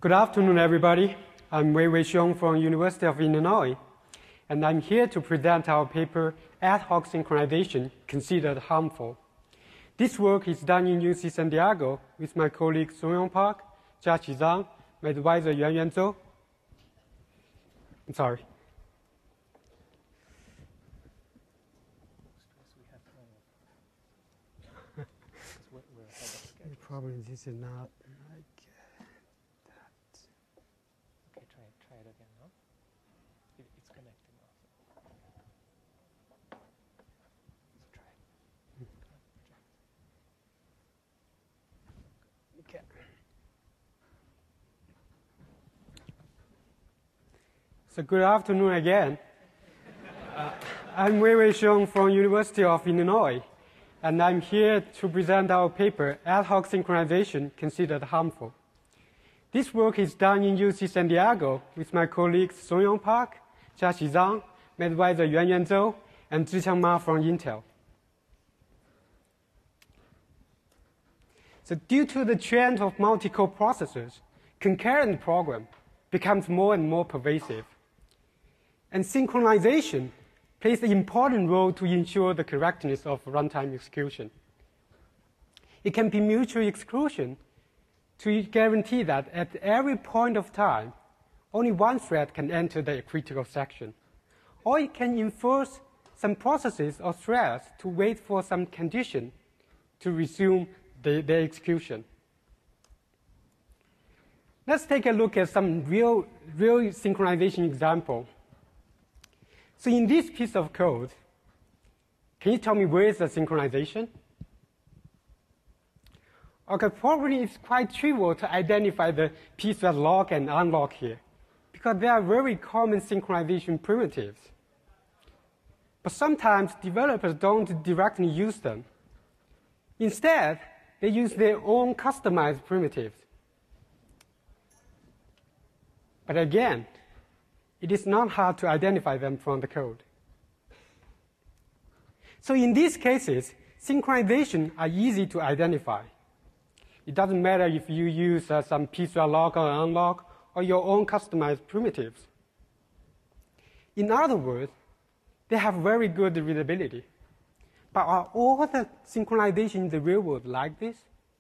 Good afternoon, everybody. I'm Wei-Wei Xiong from University of Illinois, and I'm here to present our paper, Ad hoc Synchronization Considered Harmful. This work is done in UC San Diego with my colleagues Songyong Park, Jiaqi Zhang, my advisor Yuanyuan Zhou. I'm sorry. Probably this is not like that. Okay, try it again now. It's connected now. So try it. Okay. So good afternoon again. I'm Wei-Wei Xiong from University of Illinois, and I'm here to present our paper, Ad hoc Synchronization Considered Harmful. This work is done in UC San Diego with my colleagues Songyong Park, Jiaqi Zhang, my advisor Yuanyuan Zhou, and Zhiqiang Ma from Intel. So due to the trend of multi-core processors, concurrent program becomes more and more pervasive. And synchronization plays an important role to ensure the correctness of runtime execution. It can be mutual exclusion to guarantee that at every point of time, only one thread can enter the critical section. Or it can enforce some processes or threads to wait for some condition to resume the execution. Let's take a look at some real synchronization example. So in this piece of code, can you tell me where is the synchronization? Okay, probably it's quite trivial to identify the piece as lock and unlock here, because they are very common synchronization primitives. But sometimes developers don't directly use them. Instead, they use their own customized primitives. But again, it is not hard to identify them from the code. So in these cases, synchronization are easy to identify. It doesn't matter if you use some piece-wise lock or unlock or your own customized primitives. In other words, they have very good readability. But are all the synchronization in the real world like this?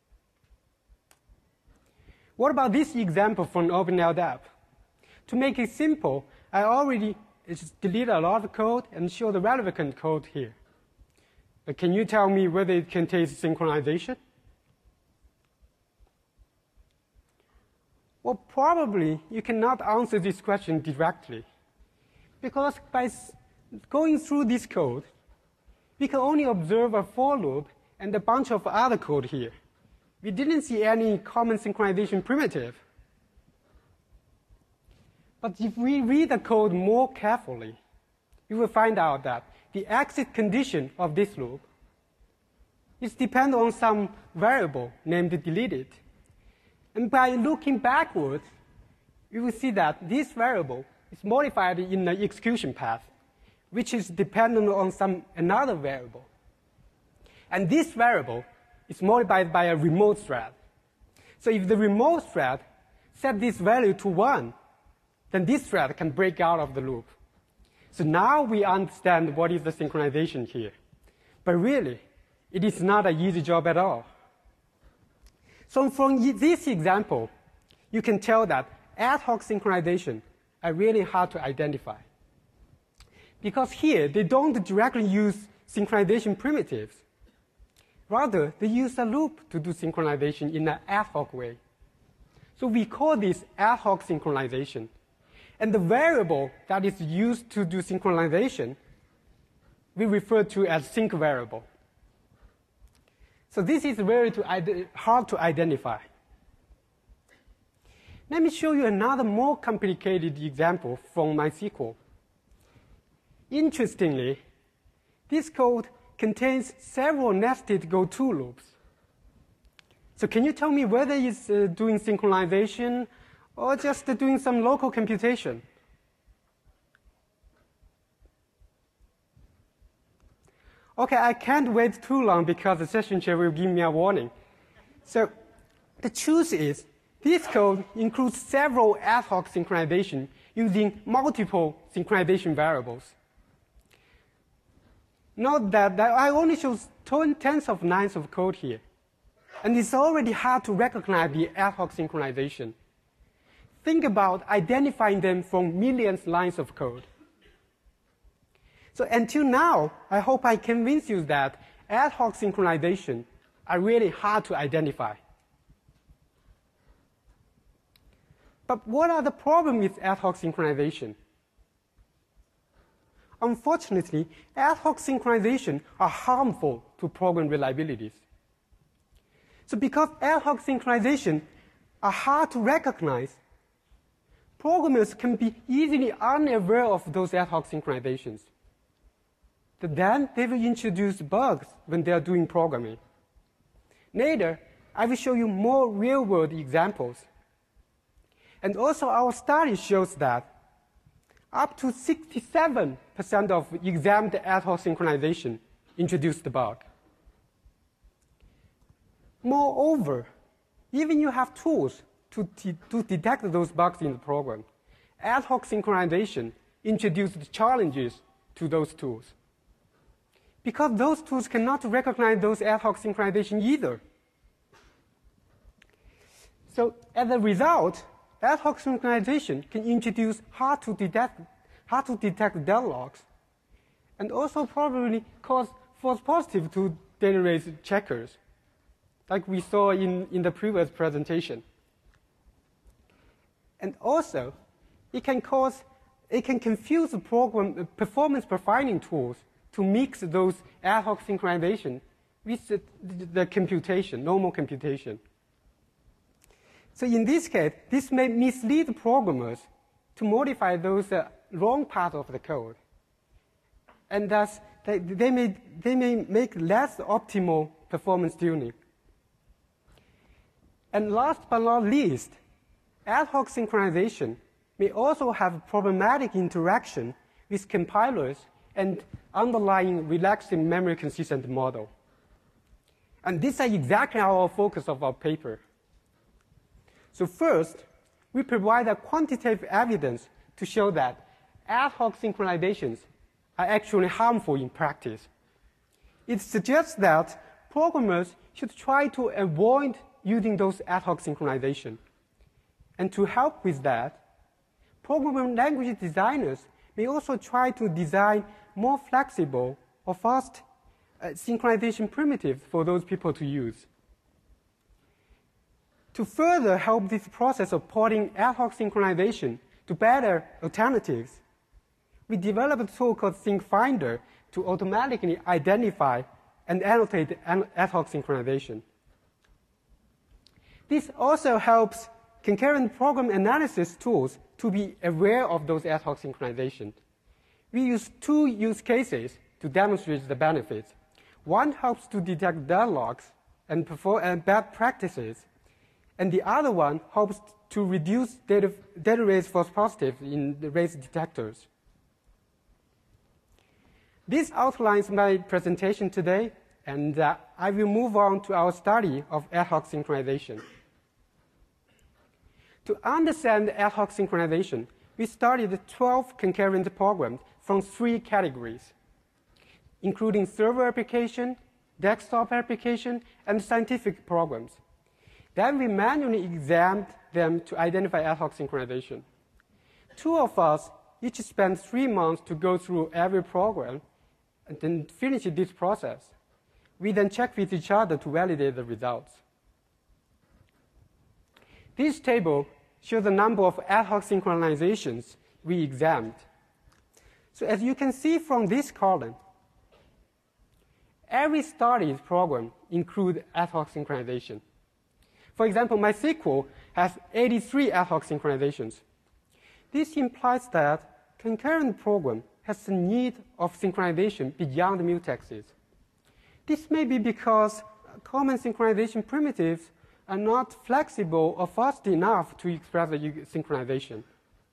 What about this example from OpenLDAP? To make it simple, I already just deleted a lot of code and show the relevant code here. But can you tell me whether it contains synchronization? Well, probably you cannot answer this question directly, because by going through this code, we can only observe a for loop and a bunch of other code here. We didn't see any common synchronization primitive. But if we read the code more carefully, we will find out that the exit condition of this loop is dependent on some variable named deleted. And by looking backwards, we will see that this variable is modified in the execution path, which is dependent on another variable. And this variable is modified by a remote thread. So if the remote thread set this value to 1, then this thread can break out of the loop. So now we understand what is the synchronization here. But really, it is not an easy job at all. So from this example, you can tell that ad hoc synchronization are really hard to identify. Because here, they don't directly use synchronization primitives. Rather, they use a loop to do synchronization in an ad hoc way. So we call this ad hoc synchronization. And the variable that is used to do synchronization we refer to as sync variable. So this is very hard to identify. Let me show you another more complicated example from MySQL. Interestingly, this code contains several nested goTo loops. So can you tell me whether it's doing synchronization or just doing some local computation? Okay, I can't wait too long because the session chair will give me a warning. So the truth is, This code includes several ad hoc synchronization using multiple synchronization variables. Note that I only show tens of lines of code here, and it's already hard to recognize the ad hoc synchronization. Think about identifying them from millions of lines of code. So until now, I hope I convince you that ad hoc synchronization are really hard to identify. But what are the problems with ad hoc synchronization? Unfortunately, ad hoc synchronization are harmful to program reliabilities. So because ad hoc synchronization are hard to recognize, programmers can be easily unaware of those ad hoc synchronizations. Then they will introduce bugs when they are doing programming. Later, I will show you more real-world examples. And also, our study shows that up to 67% of examined ad hoc synchronization introduced the bug. Moreover, even you have tools to detect those bugs in the program, ad hoc synchronization introduced challenges to those tools. Because those tools cannot recognize those ad hoc synchronization either. So as a result, ad hoc synchronization can introduce hard to detect deadlocks, and also probably cause false positive to data race checkers, like we saw in the previous presentation. And also, it can confuse the program performance profiling tools to mix those ad hoc synchronization with the computation, normal computation. So in this case, this may mislead programmers to modify those wrong part of the code. And thus, they may make less optimal performance tuning. And last but not least, ad hoc synchronization may also have problematic interaction with compilers and underlying relaxed memory consistent model. And these are exactly our focus of our paper. So first, we provide a quantitative evidence to show that ad hoc synchronizations are actually harmful in practice. It suggests that programmers should try to avoid using those ad hoc synchronization. And to help with that, programming language designers may also try to design more flexible or fast synchronization primitives for those people to use. To further help this process of porting ad hoc synchronization to better alternatives, we developed a tool called SyncFinder to automatically identify and annotate ad hoc synchronization. This also helps concurrent program analysis tools to be aware of those ad hoc synchronizations. We use two use cases to demonstrate the benefits. One helps to detect deadlocks and bad practices, and the other one helps to reduce data race false positives in the race detectors. This outlines my presentation today, and I will move on to our study of ad hoc synchronization. To understand ad hoc synchronization, we studied 12 concurrent programs from 3 categories, including server application, desktop application, and scientific programs. Then we manually examined them to identify ad hoc synchronization. 2 of us each spent 3 months to go through every program and then finish this process. We then checked with each other to validate the results. This table shows the number of ad hoc synchronizations we examined. So as you can see from this column, every studied program includes ad hoc synchronization. For example, MySQL has 83 ad hoc synchronizations. This implies that concurrent program has a need of synchronization beyond mutexes. This may be because common synchronization primitives are not flexible or fast enough to express the synchronization.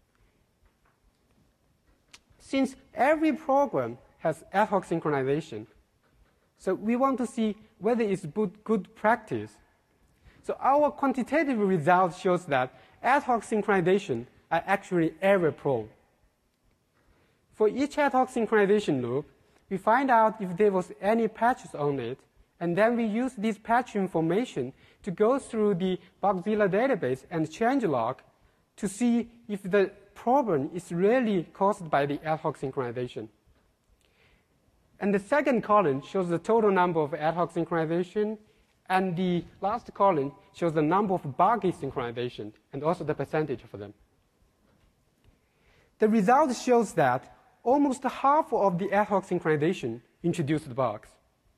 Since every program has ad hoc synchronization, so we want to see whether it's good practice. So our quantitative result shows that ad hoc synchronization are actually error-prone. For each ad hoc synchronization loop, we find out if there was any patches on it, and then we use this patch information to go through the Bugzilla database and changelog to see if the problem is really caused by the ad hoc synchronization. And the second column shows the total number of ad hoc synchronization, and the last column shows the number of buggy synchronization and also the percentage of them. The result shows that almost half of the ad hoc synchronization introduced bugs.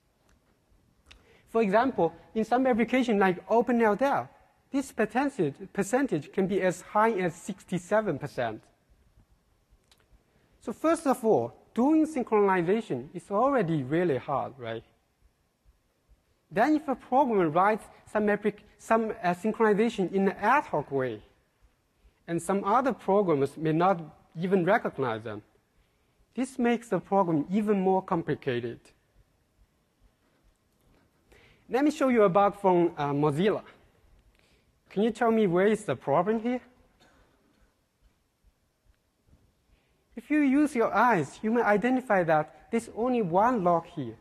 For example, in some applications like OpenLDAP, this percentage can be as high as 67%. So first of all, doing synchronization is already really hard, right? Then if a programmer writes some synchronization in an ad hoc way, and some other programmers may not even recognize them, this makes the problem even more complicated. Let me show you a bug from Mozilla. Can you tell me where is the problem here? If you use your eyes, you may identify that there's only one lock here.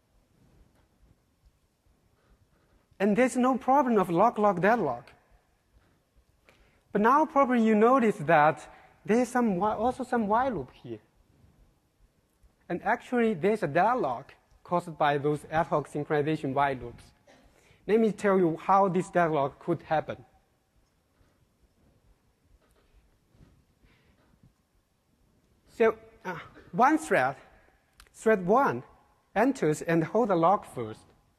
And there's no problem of lock-lock-deadlock. But now probably you notice that there's also some while loop here. And actually, there's a deadlock caused by those ad hoc synchronization while loops. Let me tell you how this deadlock could happen. So one thread, thread 1, enters and holds a lock first.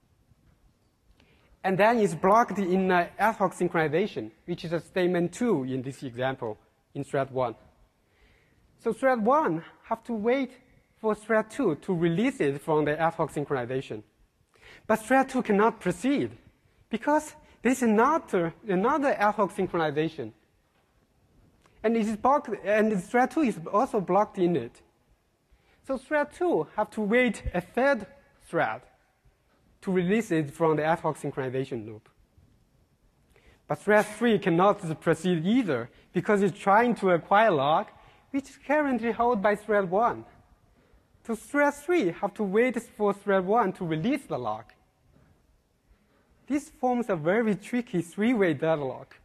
And then is blocked in ad hoc synchronization, which is a statement 2 in this example in thread 1. So thread 1 has to wait for thread 2 to release it from the ad hoc synchronization. But thread 2 cannot proceed because there's another ad hoc synchronization. And it is blocked, and thread 2 is also blocked in it. So thread 2 has to wait a third thread to release it from the ad hoc synchronization loop. But thread 3 cannot proceed either because it's trying to acquire lock, which is currently held by thread 1. So thread 3 has to wait for thread 1 to release the lock. This forms a very tricky three-way deadlock.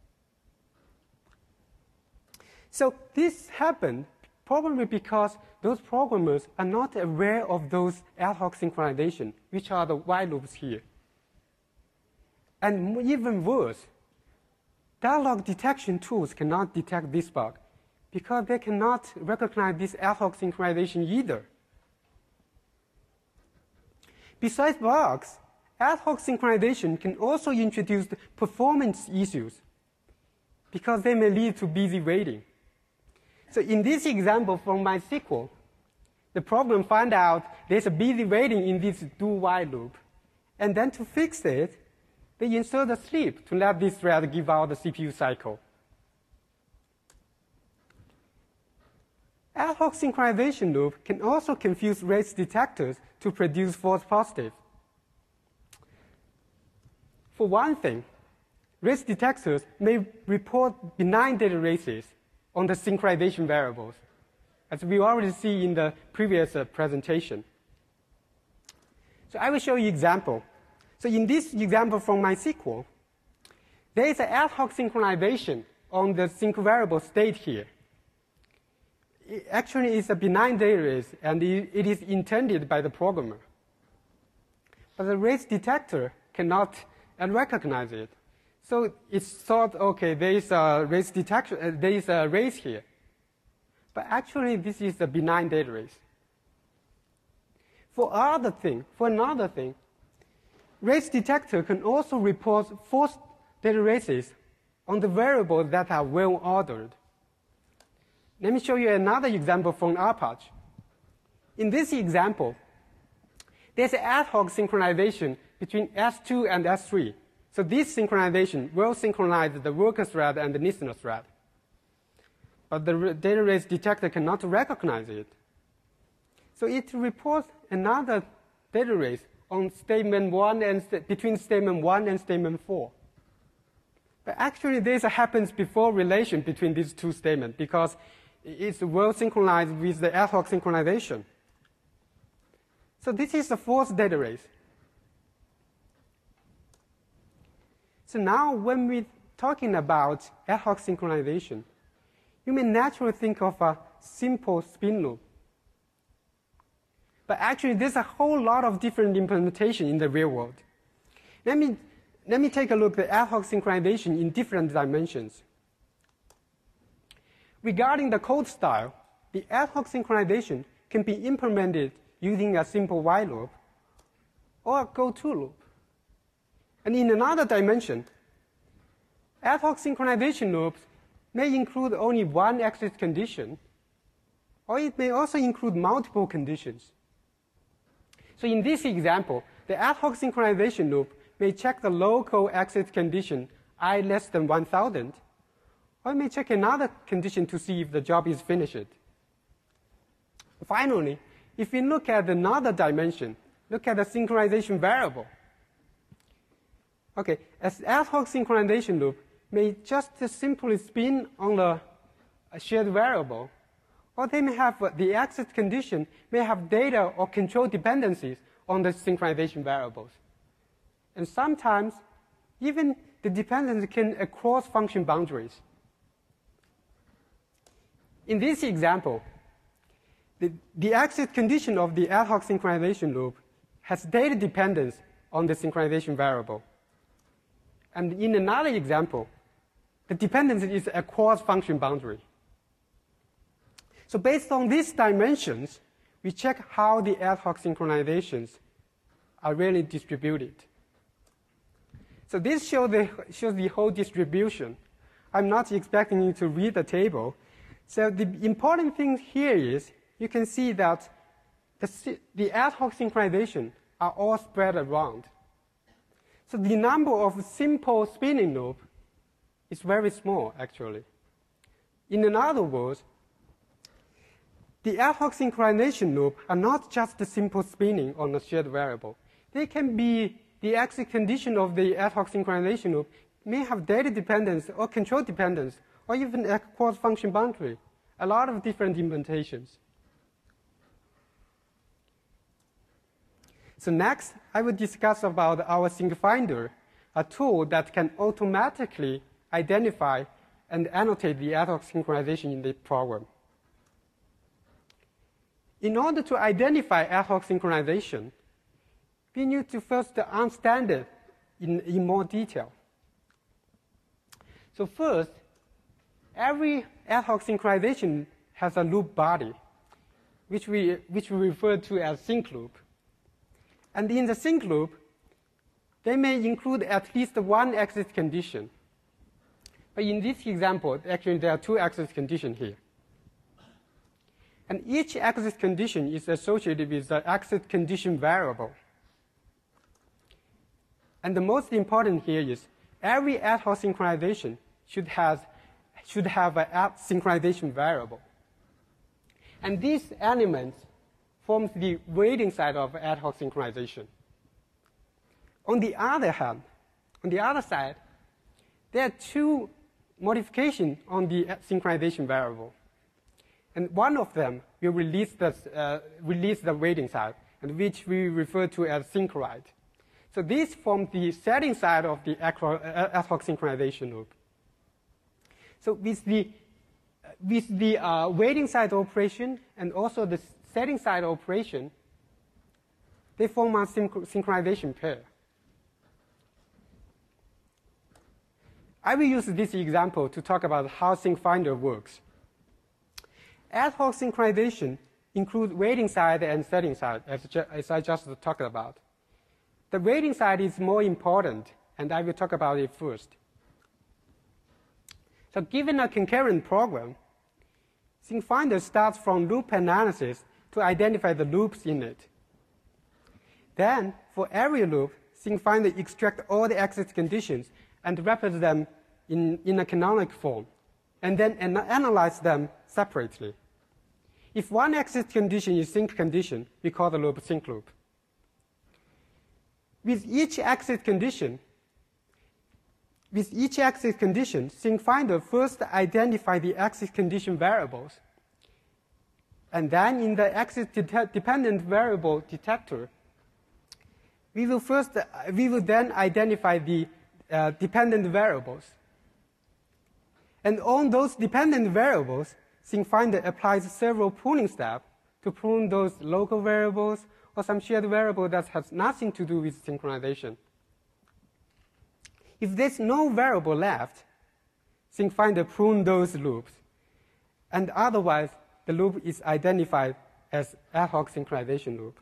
So this happened probably because those programmers are not aware of those ad hoc synchronization, which are the while loops here. And even worse, deadlock detection tools cannot detect this bug because they cannot recognize this ad hoc synchronization either. Besides bugs, ad hoc synchronization can also introduce performance issues because they may lead to busy waiting. So in this example from MySQL, the program found out there's a busy waiting in this do-while loop. And then to fix it, they insert a sleep to let this thread give out the CPU cycle. Ad hoc synchronization loop can also confuse race detectors to produce false positives. For one thing, race detectors may report benign data races on the synchronization variables, as we already see in the previous presentation. So I will show you an example. So in this example from MySQL, there is an ad hoc synchronization on the sync variable state here. It actually is a benign data race, and it is intended by the programmer. But the race detector cannot recognize it. So it's thought, okay, there is a race detection, there is a race here. But actually, this is a benign data race. For another thing, race detector can also report false data races on the variables that are well ordered. Let me show you another example from Apache. In this example, there's an ad hoc synchronization between S2 and S3. So this synchronization will synchronize the worker thread and the listener thread. But the data race detector cannot recognize it. So it reports another data race on statement 1 and between statement 1 and statement 4. But actually, this happens before relation between these two statements because it's well synchronized with the ad hoc synchronization. So this is the fourth data race. So now when we're talking about ad hoc synchronization, you may naturally think of a simple spin loop. But actually, there's a whole lot of different implementation in the real world. Let me take a look at ad hoc synchronization in different dimensions. Regarding the code style, the ad hoc synchronization can be implemented using a simple while loop or a go-to loop. And in another dimension, ad hoc synchronization loops may include only one exit condition, or it may also include multiple conditions. So in this example, the ad hoc synchronization loop may check the local exit condition I less than 1,000, or it may check another condition to see if the job is finished. Finally, if we look at another dimension, look at the synchronization variable. Okay, as ad hoc synchronization loop may just simply spin on a shared variable, or they may have the exit condition may have data or control dependencies on the synchronization variables. And sometimes, even the dependency can cross function boundaries. In this example, the exit condition of the ad hoc synchronization loop has data dependence on the synchronization variable. And in another example, the dependency is a cross function boundary. So based on these dimensions, we check how the ad hoc synchronizations are really distributed. So this shows the whole distribution. I'm not expecting you to read the table. So the important thing here is you can see that the ad hoc synchronization are all spread around. So the number of simple spinning loops is very small, actually. In other words, the ad hoc synchronization loop are not just the simple spinning on a shared variable. They can be the exit condition of the ad hoc synchronization loop may have data dependence or control dependence or even a cross function boundary. A lot of different implementations. So next, I will discuss about our SyncFinder, a tool that can automatically identify and annotate the ad hoc synchronization in the program. In order to identify ad hoc synchronization, we need to first understand it in more detail. So first, every ad hoc synchronization has a loop body, which we refer to as sync loop. And in the sync loop, they may include at least one exit condition. But in this example, actually there are two exit conditions here. And each exit condition is associated with the exit condition variable. And the most important here is every ad hoc synchronization should have an ad synchronization variable. And these elements forms the waiting side of ad hoc synchronization. On the other hand, on the other side, there are two modifications on the synchronization variable. And one of them will release the waiting side, and which we refer to as sync write. So this forms the setting side of the ad hoc synchronization loop. So with the waiting side operation and also the setting side operation, they form a synchronization pair. I will use this example to talk about how SyncFinder works. Ad hoc synchronization includes waiting side and setting side, as I just talked about. The waiting side is more important, and I will talk about it first. So given a concurrent program, SyncFinder starts from loop analysis to identify the loops in it. Then, for every loop, SyncFinder extracts all the exit conditions and represents them in a canonical form, and then analyze them separately. If one exit condition is sync condition, we call the loop sync loop. With each exit condition, with each exit condition, SyncFinder first identifies the exit condition variables. And then in the exit dependent variable detector, we will then identify the dependent variables. And on those dependent variables, SyncFinder applies several pruning steps to prune those local variables or some shared variable that has nothing to do with synchronization. If there's no variable left, SyncFinder prunes those loops. And otherwise, the loop is identified as ad hoc synchronization loop.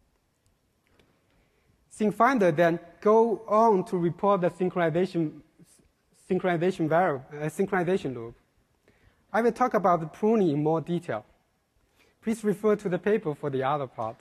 SyncFinder then go on to report the synchronization loop. I will talk about the pruning in more detail. Please refer to the paper for the other part.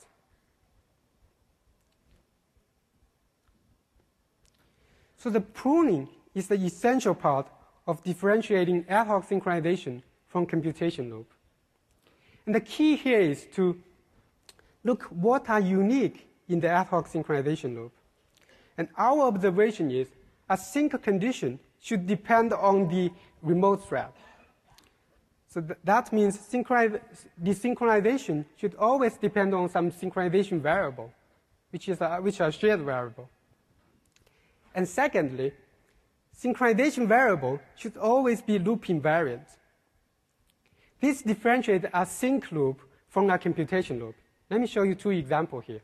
So the pruning is the essential part of differentiating ad hoc synchronization from computation loop. And the key here is to look what are unique in the ad hoc synchronization loop. And our observation is a sync condition should depend on the remote thread. So that means the synchronization should always depend on some synchronization variable, which is a shared variable. And secondly, synchronization variable should always be loop invariant. This differentiates a sync loop from a computation loop. Let me show you two examples here.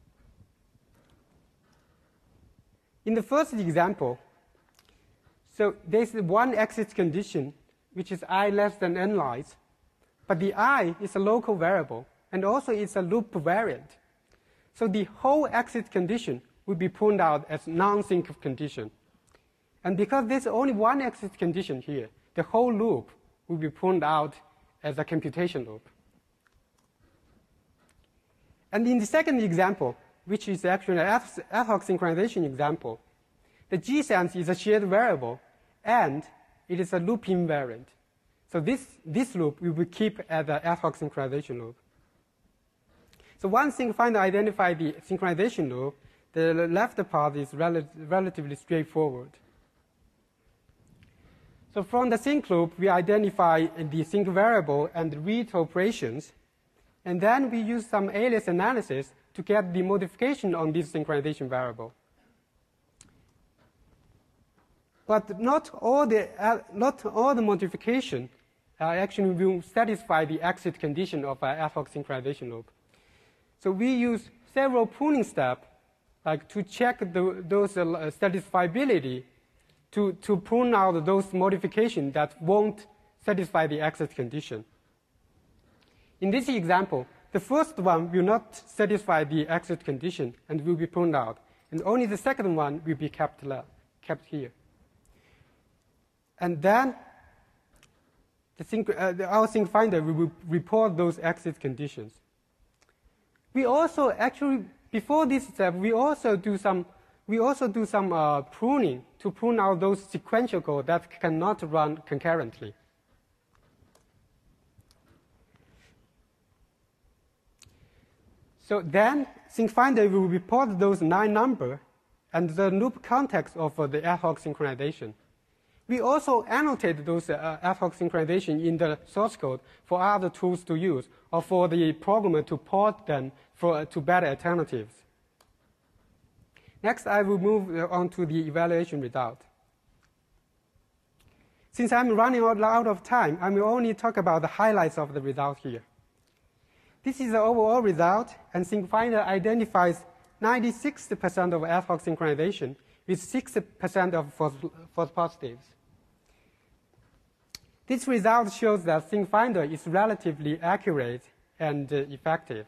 In the first example, so there's one exit condition, which is I less than n lines, but the I is a local variable, and also it's a loop variant. So the whole exit condition will be pruned out as non-sync condition. And because there's only one exit condition here, the whole loop will be pruned out as a computation loop. And in the second example, which is actually an ad hoc synchronization example, the G-sense is a shared variable, and it is a loop invariant. So this loop we will keep as an ad hoc synchronization loop. So once SyncFinder identifies the synchronization loop, the left part is relatively straightforward. So from the sync loop, we identify the sync variable and read operations, and then we use some alias analysis to get the modification on this synchronization variable. But not all the modification actually will satisfy the exit condition of an ad hoc synchronization loop. So we use several pruning steps like to check those satisfiability to prune out those modifications that won't satisfy the exit condition. In this example, the first one will not satisfy the exit condition and will be pruned out, and only the second one will be kept here. And then our SyncFinder will report those exit conditions. We also actually, before this step, we also do some pruning to prune out those sequential code that cannot run concurrently. So then SyncFinder will report those 9 numbers and the loop context of the ad hoc synchronization. We also annotate those ad hoc synchronization in the source code for other tools to use, or for the programmer to port them to better alternatives. Next, I will move on to the evaluation result. Since I'm running out of time, I will only talk about the highlights of the result here. This is the overall result, and SyncFinder identifies 96% of ad hoc synchronization with 6% of false positives. This result shows that SyncFinder is relatively accurate and effective.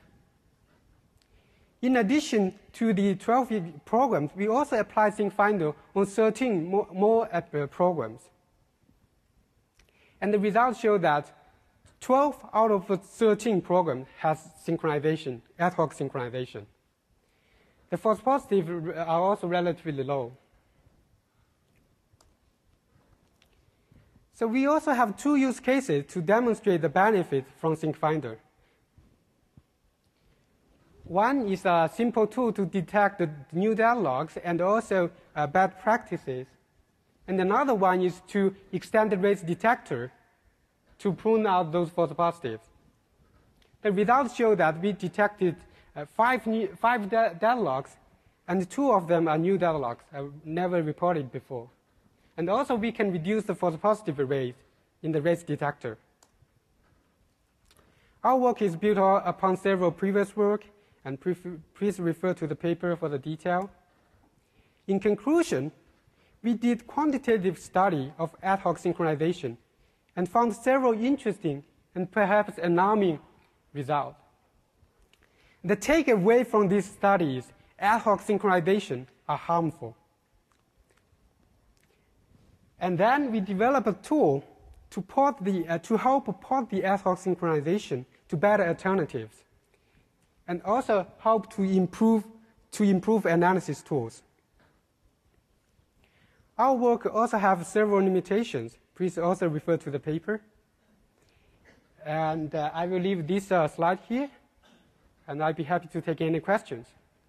In addition to the 12 programs, we also apply SyncFinder on 13 more programs. And the results show that 12 out of 13 programs has synchronization, ad hoc synchronization. The false positives are also relatively low. So we also have 2 use cases to demonstrate the benefit from SyncFinder. One is a simple tool to detect the new deadlocks and also bad practices And another one is to extend the race detector to prune out those false positives. The results show that we detected five deadlocks, and 2 of them are new deadlocks, never reported before. And also, we can reduce the false positive rate in the race detector. Our work is built upon several previous work, and please refer to the paper for the detail. In conclusion, we did quantitative study of ad hoc synchronization and found several interesting and perhaps alarming results. The takeaway from these studies, ad hoc synchronization are harmful. And then we developed a tool to help port the ad hoc synchronization to better alternatives, and also help to improve analysis tools. Our work also has several limitations. Please also refer to the paper. And I will leave this slide here, and I'd be happy to take any questions.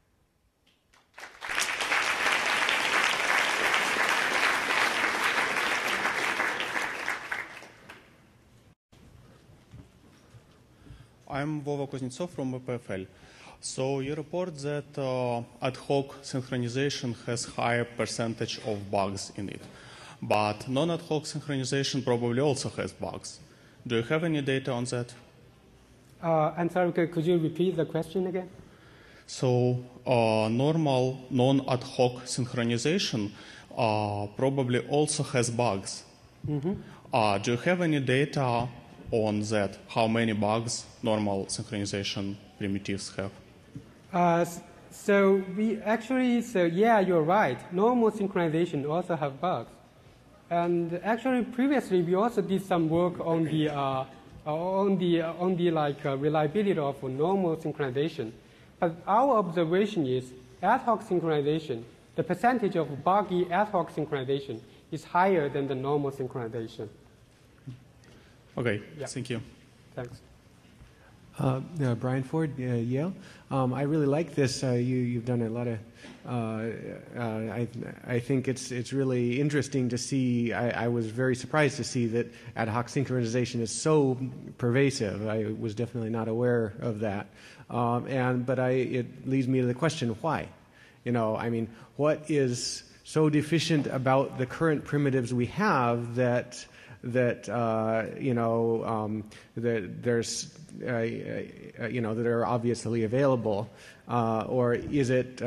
I'm Vova Kuznetsov from EPFL. So you report that ad hoc synchronization has higher percentage of bugs in it, but non-ad hoc synchronization probably also has bugs. Do you have any data on that? I'm sorry, could you repeat the question again? So normal non-ad hoc synchronization probably also has bugs. Mm-hmm. Do you have any data on that? How many bugs normal synchronization primitives have? Yeah, you're right. Normal synchronization also have bugs. And actually, previously, we also did some work on the reliability of normal synchronization. But our observation is ad hoc synchronization, the percentage of buggy ad hoc synchronization is higher than the normal synchronization. Okay, yeah. Thank you. Thanks. Brian Ford, Yale. I really like this. You've done a lot of. I think it's really interesting to see. I was very surprised to see that ad hoc synchronization is so pervasive. I was definitely not aware of that. It leads me to the question: why? I mean, what is so deficient about the current primitives we have that that are obviously available, or is it?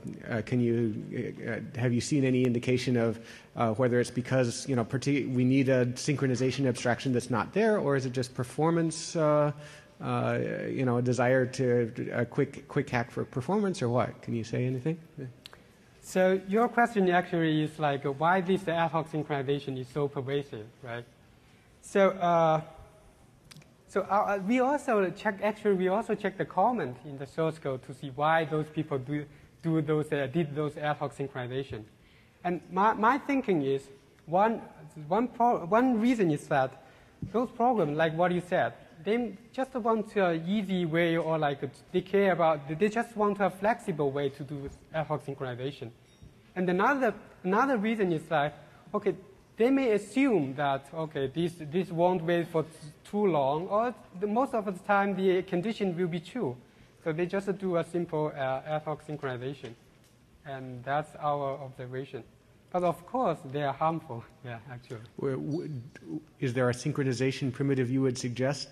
Have you seen any indication of whether it's because we need a synchronization abstraction that's not there, or is it just performance? A desire to a quick hack for performance, or what? Can you say anything? So your question actually is like why this ad hoc synchronization is so pervasive, right? So, we also check the comment in the source code to see why those people did those ad hoc synchronization, and my thinking is one reason is that those programs, like what you said, they just want an easy way, or they just want a flexible way to do ad hoc synchronization. And another reason is that, okay, they may assume that, okay, this won't wait for too long, or most of the time the condition will be true. So they just do a simple ad hoc synchronization. And that's our observation. But of course, they are harmful, yeah, actually. Is there a synchronization primitive you would suggest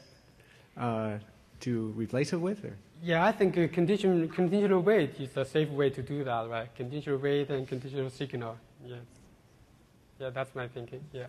to replace it with? Or? Yeah, I think conditional wait is a safe way to do that, right? Conditional wait and conditional signal, yes. Yeah, that's my thinking, yeah.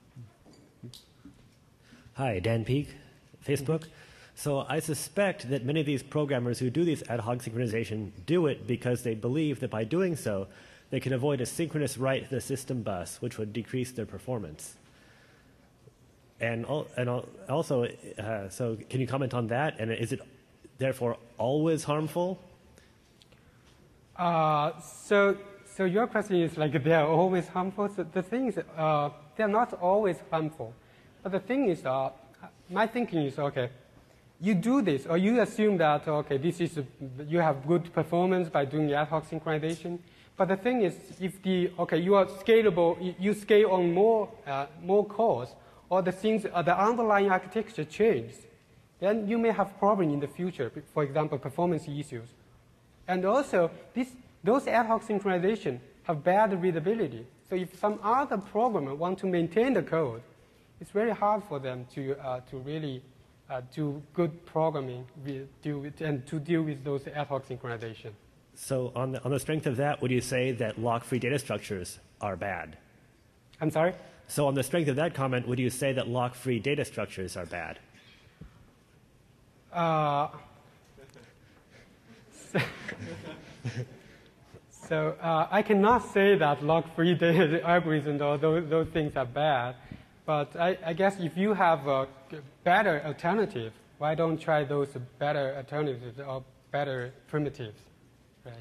Hi, Dan Peak, Facebook. So I suspect that many of these programmers who do these ad hoc synchronization do it because they believe that by doing so, they can avoid a synchronous write to the system bus, which would decrease their performance. And also, so can you comment on that? And is it therefore always harmful? So your question is like they are always harmful. So the thing is, they are not always harmful. But the thing is, my thinking is, okay, you do this, or you assume that, okay, you have good performance by doing ad hoc synchronization, But the thing is, if you are scalable, you scale on more cores, or the underlying architecture changes, then you may have problems in the future, for example, performance issues. And also, those ad hoc synchronization have bad readability. So if some other programmer want to maintain the code, it's very hard for them to really do good programming and to deal with those ad hoc synchronization. So on the strength of that, would you say that lock-free data structures are bad? I'm sorry? So on the strength of that comment, would you say that lock-free data structures are bad? So I cannot say that lock-free data algorithms or those things are bad. But I guess if you have a better alternative, why don't try those better alternatives or better primitives, right?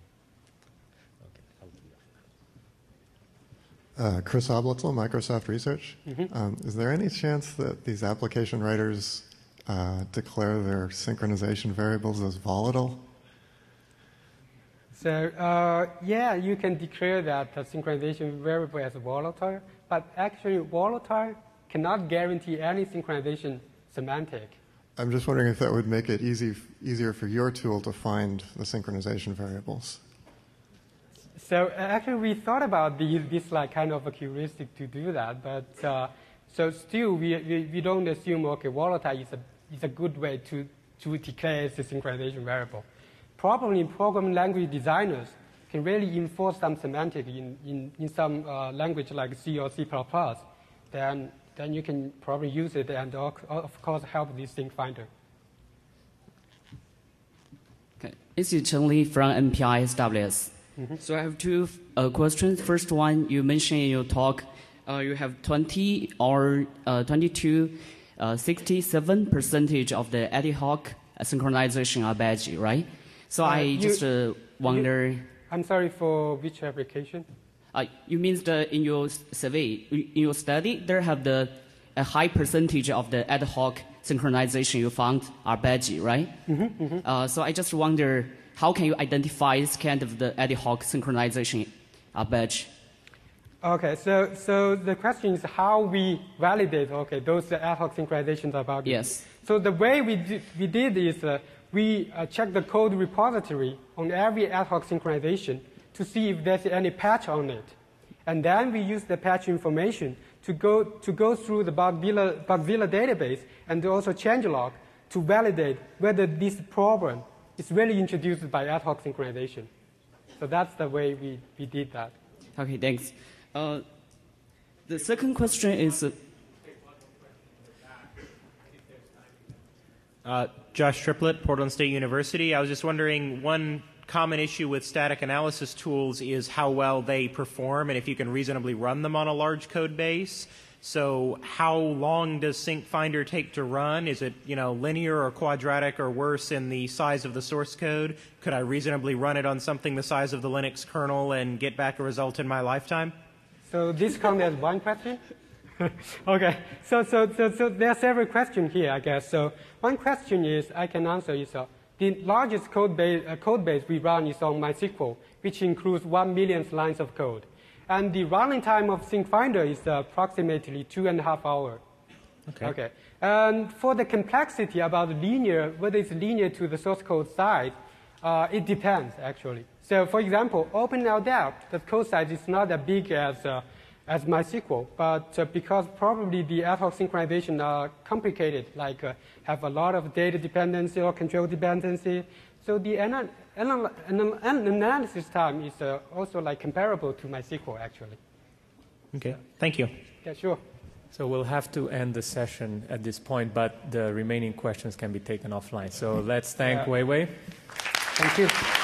Chris Oblitzel, Microsoft Research. Mm-hmm. Is there any chance that these application writers declare their synchronization variables as volatile? So yeah, you can declare that the synchronization variable as volatile, but actually volatile cannot guarantee any synchronization semantic. I'm just wondering if that would make it easier for your tool to find the synchronization variables. So actually, we thought about this like kind of a heuristic to do that, but so still we don't assume volatile is a good way to declare the synchronization variable. Probably programming language designers can really enforce some semantic in some language like C or C++. Then you can probably use it and of course help this sync finder. Okay, this is Chen Li from MPI SWS. So I have two questions. First one, you mentioned in your talk, you have 20 or 22, 67% of the ad hoc synchronization are badgy, right? So I just wonder. I'm sorry, for which application? You mean that in your survey, in your study, there have a high percentage of the ad hoc synchronization you found are badgy, right? So I just wonder, how can you identify this kind of the ad hoc synchronization badge? Okay, so the question is how we validate those ad hoc synchronizations are badgy. Yes. So the way we did is we check the code repository on every ad hoc synchronization to see if there's any patch on it. And then we use the patch information to go through the Bugzilla database and also changelog to validate whether this problem is really introduced by ad hoc synchronization. So that's the way we did that. Okay, thanks. The second question is... Josh Triplett, Portland State University. I was just wondering, one common issue with static analysis tools is how well they perform and if you can reasonably run them on a large code base. So how long does Sync Finder take to run? Is it linear or quadratic or worse in the size of the source code? Could I reasonably run it on something the size of the Linux kernel and get back a result in my lifetime? So this counts as one question? Okay, so there are several questions here, I guess. So one question is, I can answer is, the largest code base we run is on MySQL, which includes 1 million lines of code. And the running time of Sync Finder is approximately 2.5 hours. Okay. And for the complexity about linear, whether it's linear to the source code size, it depends, actually. So for example, OpenLDAP, the code size is not as big as MySQL, but because probably the ad hoc synchronization are complicated, like have a lot of data dependency or control dependency. So the analysis time is also like comparable to MySQL, actually. Okay, thank you. Yeah, sure. So we'll have to end the session at this point, but the remaining questions can be taken offline. So let's thank Wei Wei. Thank you.